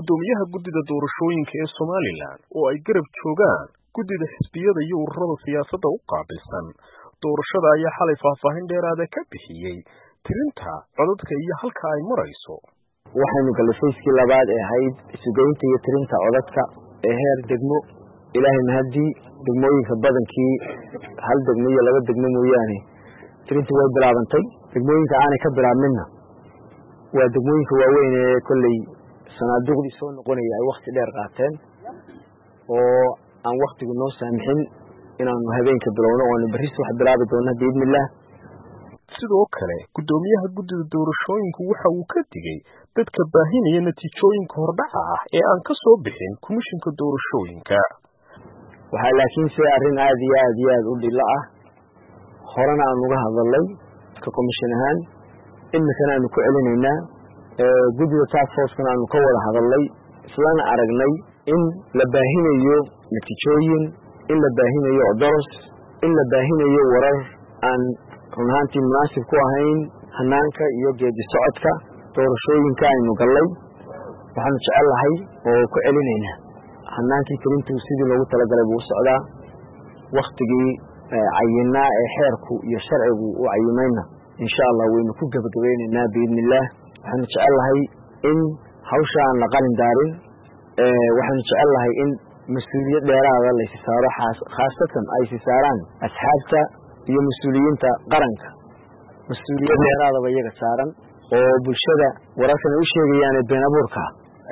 gudoomiyaha guddida doorashooyinka ee Somaliland oo ay garab joogaan guddida xisbiyada iyo ururada siyaasadda u qaabilsan doorashada ayaa xalay faahfaahin dheeraad ah ka bixiyay tirinta codadka iyo halka ay marayso. waxaynu galay sayskii labaad ee ahayd isugeynta iyo tirinta codadka ee heer degmo. ilaahay mahadii degmooyinka badankii hal degmo iyo laba degmo mooyaane tirintii way bilaabantay. degmooyinka aanay ka bilaabminna waa degmooyinka waaweyn ee kolley sanaaduqdii soo noqonaya ay wakhti dheer qaateen oo aan wakhtigu noo saamixin inaanu habeenka bilowno oona berris wax bilaabi doona biidnillaah. sidoo kale gudoomiyaha guddida doorashooyinku waxa uu ka digay dadka baahinaya natiijooyinka hordhaca ah ee aan ka soo bixin komishinka doorashooyinka. waxaa laakiin se arrin aad iyo aad u dhilo ah horena aan uga hadalnay ka komishin ahaan imikana aanu ku celinaynaa. guddida task force-kana aanu ka wada hadalnay islana aragnay in la baahinayo natiijooyin, in la baahinayo odoros, in la baahinayo warar aan run ahaantii munaasib ku ahayn hanaanka iyo geedi socodka doorashooyinka aynu gallay. waxaanu jecel lahay oo ku celinaynaa hanaankii tirintuu sidii loogu talagalay buu u socdaa. wakhtigii cayinaa ee xeerku iyo sharcigu u cayimayna insha allah waynu ku gebagabaynaynaa biidnillaah. waxaanu jecel lahay in hawsha aan la qalin daarin. waxaanu jecel lahay in mas-uuliyad dheeraada laysi saaro, khaasatan ay si saaraan asxaabta iyo mas-uuliyiinta qaranka. mas-uuliyad dheeraadaba iyaga saaran oo bulshada wararkan ay u sheegayaane been abuurka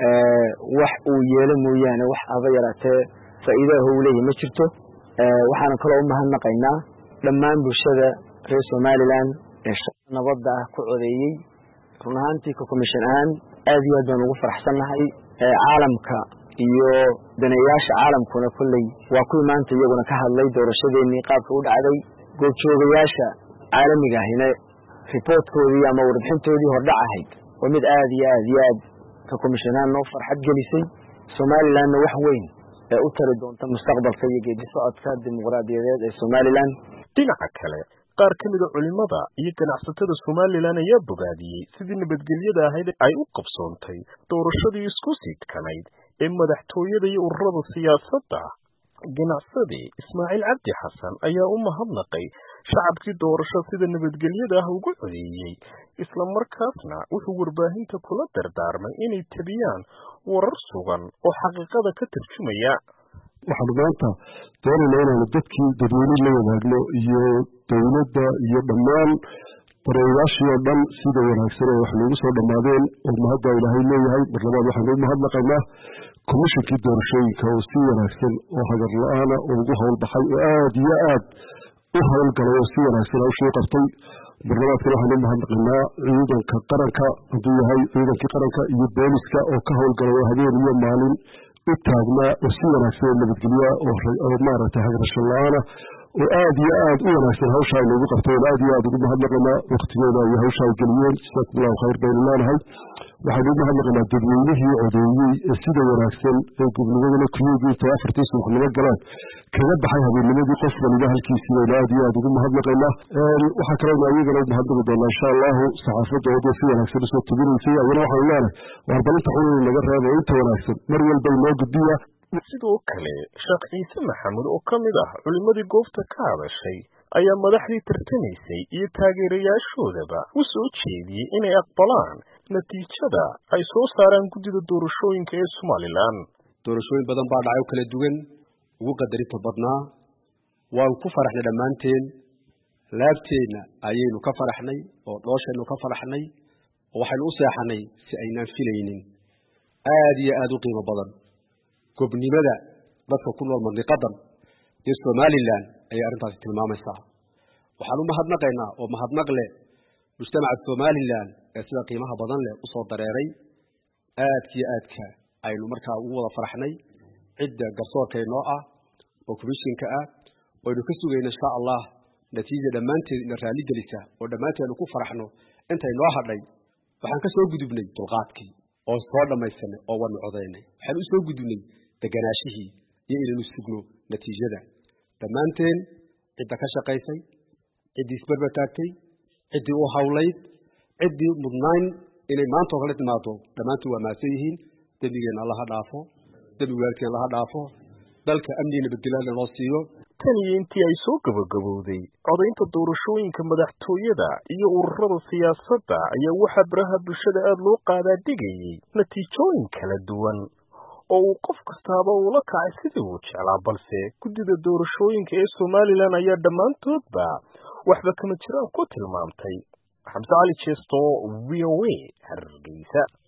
wax uu yeelo mooyaane wax aba yaraatee faa'iidaha uu leeyahay ma jirto. waxaana kaloo u mahadnaqaynaa dhammaan bulshada reer Somaliland ee nabadda ah ku codeeyey. run ahaantii ka komishan ahaan aad iyo aad baan ugu faraxsannahay. caalamka iyo daneeyaasha caalamkuna kolley waa kuwii maanta iyaguna ka hadlay doorashadeennii qaabka u dhacday. goobjoogayaasha caalamiga ahina riboortkoodii ama warbixintoodii hordhac ahayd waa mid aad iyo aad ka komishanaan noo farxad gelisay. Somalilandna wax weyn ee u tari doonta mustaqbalka iyo geedi socodka dimuqraadiyadeed ee Somaliland. dhinaca kale qaar ka mid ah culimada iyo ganacsatada Somaliland ayaa bogaadiyey sidii nabadgelyada ahayd ay u qabsoontay doorashadii isku sidkanayd ee madaxtooyada iyo ururada siyaasadda. ganacsade Ismaaciil Cabdi Xasan ayaa u mahadnaqay shacabkii doorasho sida nabadgelyada ah ugu codeeyey, isla markaasna wuxuu warbaahinta kula dardaarmay inay tabiyaan warar sugan oo xaqiiqada ka tarjumaya. waxaanu maanta doonaynaa inaanu dadweyne la wadaagno iyo dowladda iyo dhammaan dareeyaashii oo dhan sida wanaagsan oo wax noogu soo dhammaadeen oo mahadda ilaahay leeyahay. mar labaad waxaanu u mahadnaqaynaa komishinkii doorashooyinka oo si wanaagsan oo hagar la-aana oo ugu howlbaxay oo aad iyo aad u howlgalay oo si wanaagsan hawshii u qabtay. mar labaadkana waxaanu u mahadnaqaynaa ciidanka qaranka hadduu yahay ciidankii qaranka iyo booliska oo ka howlgalay oo habeen iyo maalin u taagnaa oo si wanaagsan oo nabadgelya oo maaragtay hagarasho la-aana oo aad iyo aad u wanaagsan hawsha ay noogu qabteen. aad iyo aad ugu mahadnaqaynaa waqtigooda iyo hawsha ay geliyeen. jazaakumullahu khayr baynu leenahay. waxaanu u mahadnaqaynaa dadweynihii codeeyey ee sida wanaagsan ee gobnimadana kuyuugii intay afartii subaxnimo galeen kaga baxay habeennimadii qof waliba halkiisii baynu aad iyo aad ugu mahadnaqaynaa. waxaa kalena ayagana u mahadnaqi doonaa insha allahu saxaafadda oo si wanaagsan usoo tebinaysay. ayana waxaanu leenahay waarbalinta xun inuu naga reebo inta wanaagsan mar walba inoo gudbiya. sidoo kale Sheekh Ciise Maxamuud oo ka mid ah culimadii goobta ka hadashay ayaa madaxdii tartamaysay iyo taageerayaashoodaba u soo jeediyey inay aqbalaan natiijada ay soo saaraan guddida doorashooyinka ee Somaliland. doorashooyin badan baa dhacay oo kala duwan ugu qadarinta badnaa. waan ku faraxnay dhammaanteen, laabteenna ayaynu ka faraxnay oo dhooshaynu ka faraxnay oo waxaynu u seexanay si aynaan filaynin. aad iyo aad u qiimo badan gobnimada dadka ku nool mandiqadan ee Somaliland ayay arrintaasi tilmaamaysaa. waxaan u mahadnaqaynaa oo mahadnaq leh mujtamaca Somaliland ee sida qiimaha badan leh u soo dareeray. aadka aynu markaa ugu wada faraxnay cidda garsoorkeennoo ah oo komishinka ah oo aynu ka sugayno insha allah natiija dhammaanteed ina raali gelisa oo dhammaanteednu ku faraxno intay noo hadhay. waxaan ka soo gudubnay dulqaadkii oo soo dhammaysanay oo wanu codaynay. waxaan u soo gudubnay deganaashihii iyo inaynu sugno natiijada. dhammaanteen cidda ka shaqaysay, ciddii isbarbar taagtay, ciddii u hawlayd, ciddii mudnayn inay maanta oo kale timaado dhammaantiin waa mahadsan yihiin. dembigeena Allah ha dhaafo dembi waalkeena Allah ha dhaafo dalka amni nabadgelyo loo siiyo tan iyo intii ay soo gabagabowday codaynta doorashooyinka madaxtooyada iyo ururada siyaasadda ayaa waxaa baraha bulshada aad loo qaadaa dhigayay natiijooyin kala duwan oo uu qof kastaaba ula kacay sidii uu jeclaa balse guddida doorashooyinka ee Somaliland ayaa dhammaantoodba waxba kama jiraan ku tilmaamtay. Xamse Cali Jeesto, VOA, Hargeysa.